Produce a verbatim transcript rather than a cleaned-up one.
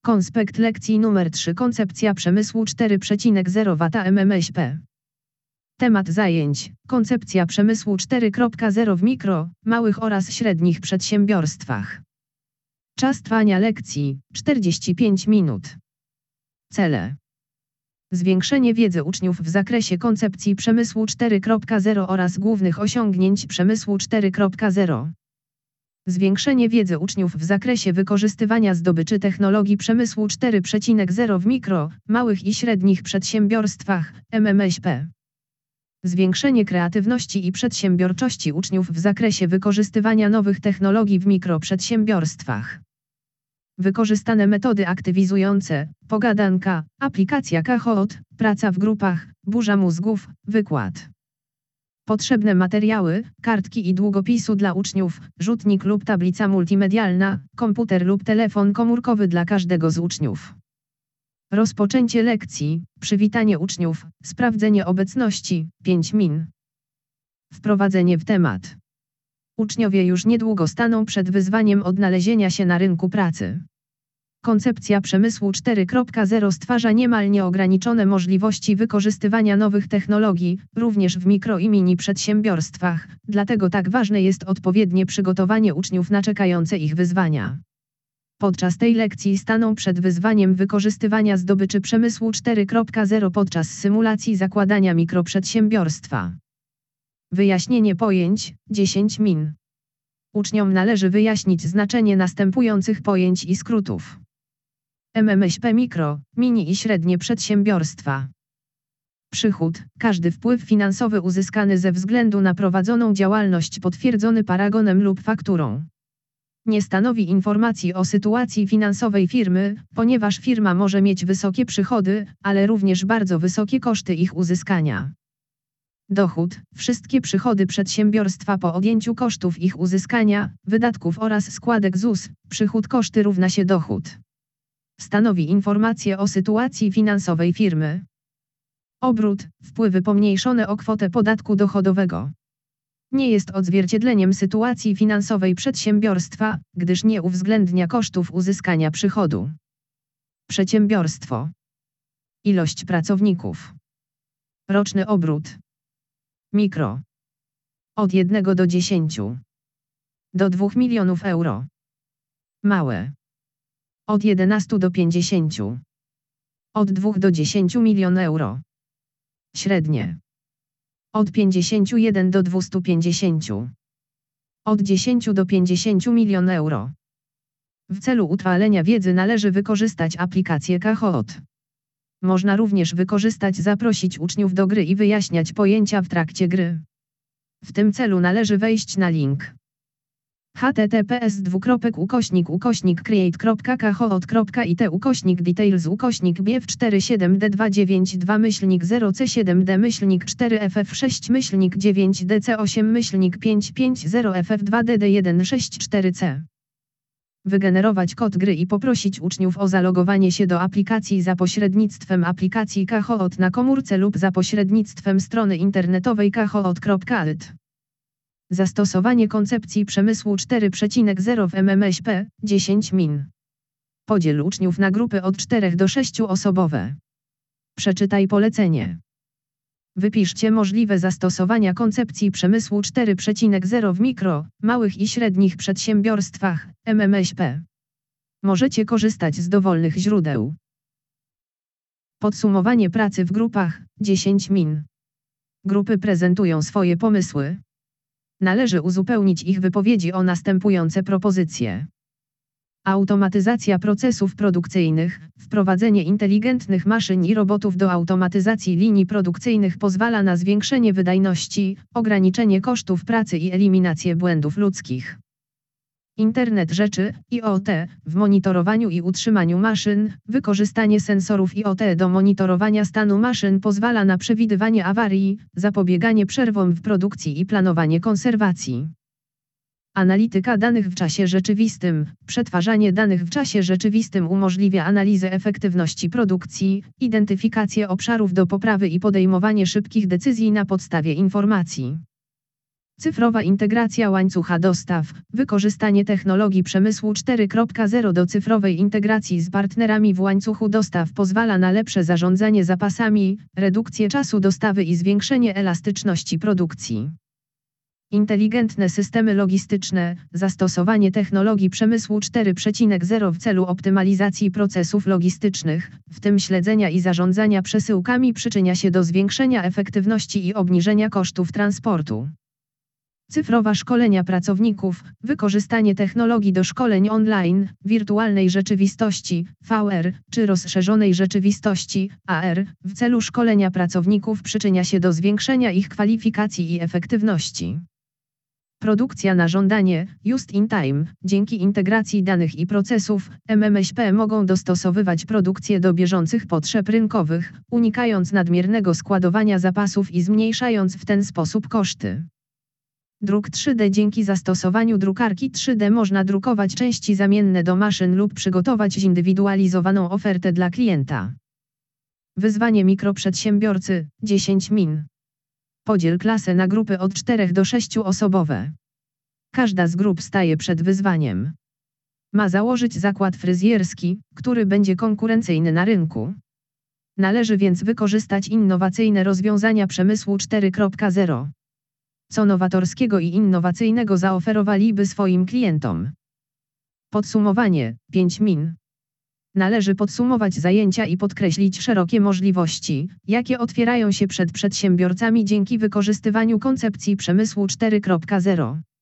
Konspekt lekcji numer trzy. Koncepcja przemysłu cztery przecinek zero wata M M S P. Temat zajęć. Koncepcja przemysłu cztery przecinek zero w mikro, małych oraz średnich przedsiębiorstwach. Czas trwania lekcji czterdzieści pięć minut. Cele. Zwiększenie wiedzy uczniów w zakresie koncepcji przemysłu cztery przecinek zero oraz głównych osiągnięć przemysłu cztery przecinek zero. Zwiększenie wiedzy uczniów w zakresie wykorzystywania zdobyczy technologii przemysłu cztery przecinek zero w mikro, małych i średnich przedsiębiorstwach M M S P. Zwiększenie kreatywności i przedsiębiorczości uczniów w zakresie wykorzystywania nowych technologii w mikroprzedsiębiorstwach. Wykorzystane metody aktywizujące, pogadanka, aplikacja Kahoot, praca w grupach, burza mózgów, wykład. Potrzebne materiały, kartki i długopisu dla uczniów, rzutnik lub tablica multimedialna, komputer lub telefon komórkowy dla każdego z uczniów. Rozpoczęcie lekcji, przywitanie uczniów, sprawdzenie obecności, pięć min. Wprowadzenie w temat. Uczniowie już niedługo staną przed wyzwaniem odnalezienia się na rynku pracy. Koncepcja przemysłu cztery przecinek zero stwarza niemal nieograniczone możliwości wykorzystywania nowych technologii, również w mikro i mini przedsiębiorstwach, dlatego tak ważne jest odpowiednie przygotowanie uczniów na czekające ich wyzwania. Podczas tej lekcji staną przed wyzwaniem wykorzystywania zdobyczy przemysłu cztery przecinek zero podczas symulacji zakładania mikroprzedsiębiorstwa. Wyjaśnienie pojęć, dziesięć min. Uczniom należy wyjaśnić znaczenie następujących pojęć i skrótów. M M S P mikro, mini i średnie przedsiębiorstwa. Przychód, każdy wpływ finansowy uzyskany ze względu na prowadzoną działalność potwierdzony paragonem lub fakturą. Nie stanowi informacji o sytuacji finansowej firmy, ponieważ firma może mieć wysokie przychody, ale również bardzo wysokie koszty ich uzyskania. Dochód, wszystkie przychody przedsiębiorstwa po odjęciu kosztów ich uzyskania, wydatków oraz składek Z U S, przychód koszty równa się dochód. Stanowi informację o sytuacji finansowej firmy. Obrót, wpływy pomniejszone o kwotę podatku dochodowego. Nie jest odzwierciedleniem sytuacji finansowej przedsiębiorstwa, gdyż nie uwzględnia kosztów uzyskania przychodu. Przedsiębiorstwo. Ilość pracowników. Roczny obrót. Mikro. Od jednego do dziesięciu. Do dwóch milionów euro. Małe. Od jedenastu do pięćdziesięciu. Od dwóch do dziesięciu milionów euro. Średnie. Od pięćdziesięciu jeden do dwustu pięćdziesięciu. Od dziesięciu do pięćdziesięciu milionów euro. W celu utrwalenia wiedzy należy wykorzystać aplikację Kahoot. Można również wykorzystać zaprosić uczniów do gry i wyjaśniać pojęcia w trakcie gry. W tym celu należy wejść na link https dwukropek ukośnik ukośnik create.kahoot.it ukośnik details ukośnik biew cztery siedem d dwa dziewięć dwa myślnik zero c siedem d myślnik cztery f f sześć myślnik dziewięć d c osiem myślnik pięć pięć zero f f dwa d d jeden sześć cztery c. Wygenerować kod gry i poprosić uczniów o zalogowanie się do aplikacji za pośrednictwem aplikacji Kahoot na komórce lub za pośrednictwem strony internetowej kahoot kropka it. Zastosowanie koncepcji przemysłu cztery przecinek zero w M M S P, dziesięć min. Podziel uczniów na grupy od czterech do sześciu osobowe. Przeczytaj polecenie. Wypiszcie możliwe zastosowania koncepcji przemysłu cztery przecinek zero w mikro, małych i średnich przedsiębiorstwach, M M S P. Możecie korzystać z dowolnych źródeł. Podsumowanie pracy w grupach, dziesięć min. Grupy prezentują swoje pomysły. Należy uzupełnić ich wypowiedzi o następujące propozycje. Automatyzacja procesów produkcyjnych, wprowadzenie inteligentnych maszyn i robotów do automatyzacji linii produkcyjnych pozwala na zwiększenie wydajności, ograniczenie kosztów pracy i eliminację błędów ludzkich. Internet rzeczy, I O T, w monitorowaniu i utrzymaniu maszyn, wykorzystanie sensorów I O T do monitorowania stanu maszyn pozwala na przewidywanie awarii, zapobieganie przerwom w produkcji i planowanie konserwacji. Analityka danych w czasie rzeczywistym, przetwarzanie danych w czasie rzeczywistym umożliwia analizę efektywności produkcji, identyfikację obszarów do poprawy i podejmowanie szybkich decyzji na podstawie informacji. Cyfrowa integracja łańcucha dostaw, wykorzystanie technologii przemysłu cztery kropka zero do cyfrowej integracji z partnerami w łańcuchu dostaw pozwala na lepsze zarządzanie zapasami, redukcję czasu dostawy i zwiększenie elastyczności produkcji. Inteligentne systemy logistyczne, zastosowanie technologii przemysłu cztery przecinek zero w celu optymalizacji procesów logistycznych, w tym śledzenia i zarządzania przesyłkami, przyczynia się do zwiększenia efektywności i obniżenia kosztów transportu. Cyfrowa szkolenia pracowników, wykorzystanie technologii do szkoleń online, wirtualnej rzeczywistości, V R, czy rozszerzonej rzeczywistości, A R, w celu szkolenia pracowników przyczynia się do zwiększenia ich kwalifikacji i efektywności. Produkcja na żądanie, just in time, dzięki integracji danych i procesów, M M S P mogą dostosowywać produkcję do bieżących potrzeb rynkowych, unikając nadmiernego składowania zapasów i zmniejszając w ten sposób koszty. Druk trzy D. Dzięki zastosowaniu drukarki trzy D można drukować części zamienne do maszyn lub przygotować zindywidualizowaną ofertę dla klienta. Wyzwanie mikroprzedsiębiorcy, dziesięć min. Podziel klasę na grupy od czterech do sześciu osobowe. Każda z grup staje przed wyzwaniem. Ma założyć zakład fryzjerski, który będzie konkurencyjny na rynku. Należy więc wykorzystać innowacyjne rozwiązania przemysłu cztery kropka zero. Co nowatorskiego i innowacyjnego zaoferowaliby swoim klientom? Podsumowanie, pięć min. Należy podsumować zajęcia i podkreślić szerokie możliwości, jakie otwierają się przed przedsiębiorcami dzięki wykorzystywaniu koncepcji przemysłu cztery kropka zero.